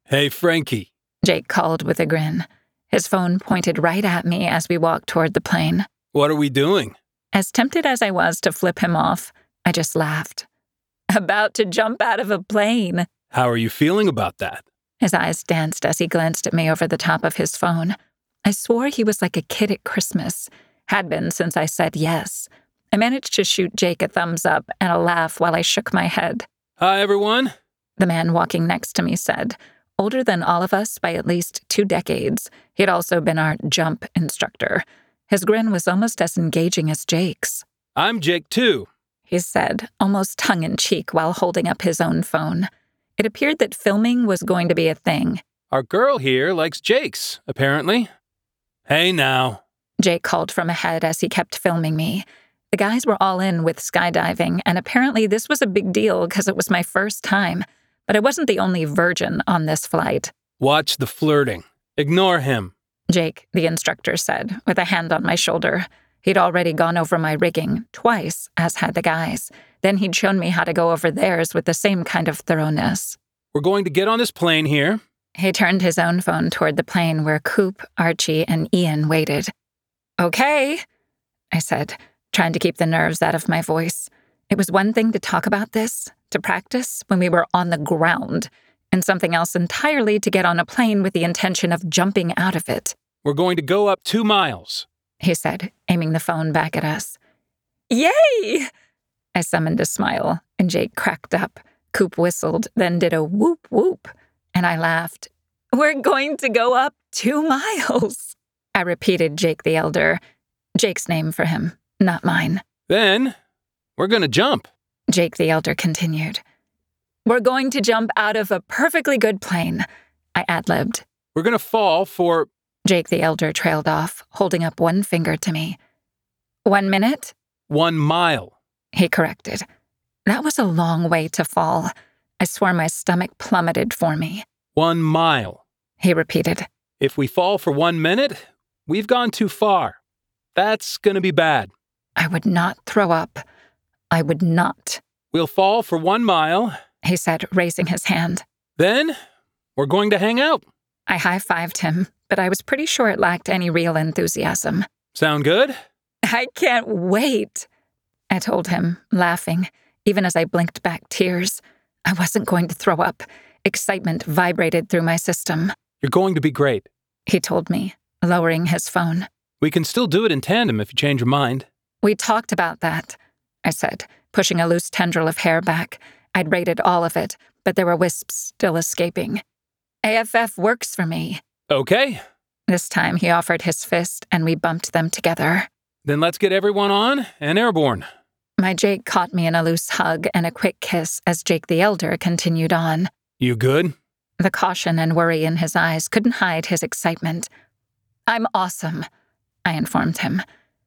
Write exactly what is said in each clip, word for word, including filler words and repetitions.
Hey, Frankie, Jake called with a grin. His phone pointed right at me as we walked toward the plane. What are we doing? As tempted as I was to flip him off, I just laughed. About to jump out of a plane. How are you feeling about that? His eyes danced as he glanced at me over the top of his phone. I swore he was like a kid at Christmas. Had been since I said yes. I managed to shoot Jake a thumbs up and a laugh while I shook my head. Hi, everyone. The man walking next to me said, older than all of us by at least two decades. He had also been our jump instructor. His grin was almost as engaging as Jake's. I'm Jake, too, he said, almost tongue-in-cheek while holding up his own phone. It appeared that filming was going to be a thing. Our girl here likes Jake's, apparently. Hey, now. Jake called from ahead as he kept filming me. The guys were all in with skydiving, and apparently this was a big deal because it was my first time. But I wasn't the only virgin on this flight. Watch the flirting. Ignore him, Jake, the instructor said, with a hand on my shoulder. He'd already gone over my rigging, twice, as had the guys. Then he'd shown me how to go over theirs with the same kind of thoroughness. We're going to get on this plane here. He turned his own phone toward the plane where Coop, Archie, and Ian waited. Okay, I said, trying to keep the nerves out of my voice. It was one thing to talk about this, to practice when we were on the ground, and something else entirely to get on a plane with the intention of jumping out of it. We're going to go up two miles, he said, aiming the phone back at us. Yay! I summoned a smile, and Jake cracked up. Coop whistled, then did a whoop whoop, and I laughed. We're going to go up two miles, I repeated Jake the Elder. Jake's name for him, not mine. Then we're going to jump, Jake the Elder continued. We're going to jump out of a perfectly good plane, I ad-libbed. We're going to fall for... Jake the Elder trailed off, holding up one finger to me. One minute? One mile, he corrected. That was a long way to fall. I swore my stomach plummeted for me. One mile, he repeated. If we fall for one minute, we've gone too far. That's going to be bad. I would not throw up. I would not. We'll fall for one mile, he said, raising his hand. Then we're going to hang out. I high-fived him, but I was pretty sure it lacked any real enthusiasm. Sound good? I can't wait, I told him, laughing, even as I blinked back tears. I wasn't going to throw up. Excitement vibrated through my system. You're going to be great, he told me, lowering his phone. We can still do it in tandem if you change your mind. We talked about that, I said, pushing a loose tendril of hair back. I'd rated all of it, but there were wisps still escaping. A F F works for me. Okay. This time he offered his fist, and we bumped them together. Then let's get everyone on and airborne. My Jake caught me in a loose hug and a quick kiss as Jake the Elder continued on. You good? The caution and worry in his eyes couldn't hide his excitement. I'm awesome, I informed him.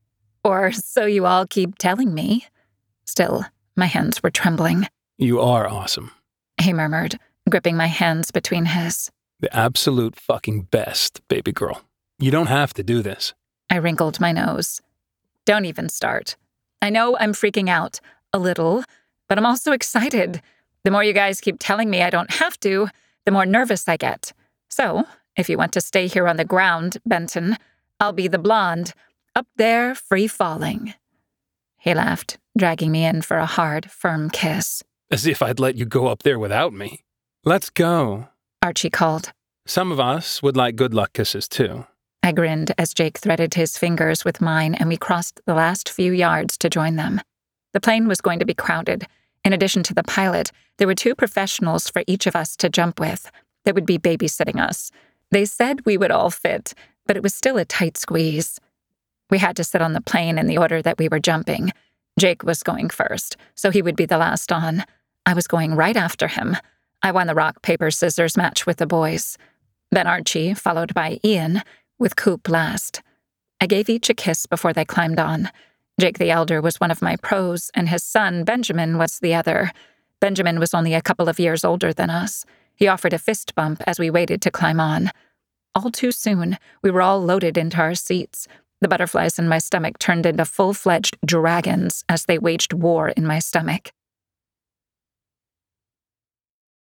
Or so you all keep telling me. Still, my hands were trembling. You are awesome, he murmured, gripping my hands between his. The absolute fucking best, baby girl. You don't have to do this. I wrinkled my nose. Don't even start. I know I'm freaking out, a little, but I'm also excited. The more you guys keep telling me I don't have to, the more nervous I get. So, if you want to stay here on the ground, Benton, I'll be the blonde, up there free-falling. He laughed, dragging me in for a hard, firm kiss. As if I'd let you go up there without me. Let's go, Archie called. Some of us would like good luck kisses, too. I grinned as Jake threaded his fingers with mine and we crossed the last few yards to join them. The plane was going to be crowded. In addition to the pilot, there were two professionals for each of us to jump with that would be babysitting us. They said we would all fit, but it was still a tight squeeze. We had to sit on the plane in the order that we were jumping. Jake was going first, so he would be the last on. I was going right after him. I won the rock, paper, scissors match with the boys. Then Archie, followed by Ian, with Coop last. I gave each a kiss before they climbed on. Jake the Elder was one of my pros, and his son, Benjamin, was the other. Benjamin was only a couple of years older than us. He offered a fist bump as we waited to climb on. All too soon, we were all loaded into our seats. The butterflies in my stomach turned into full-fledged dragons as they waged war in my stomach.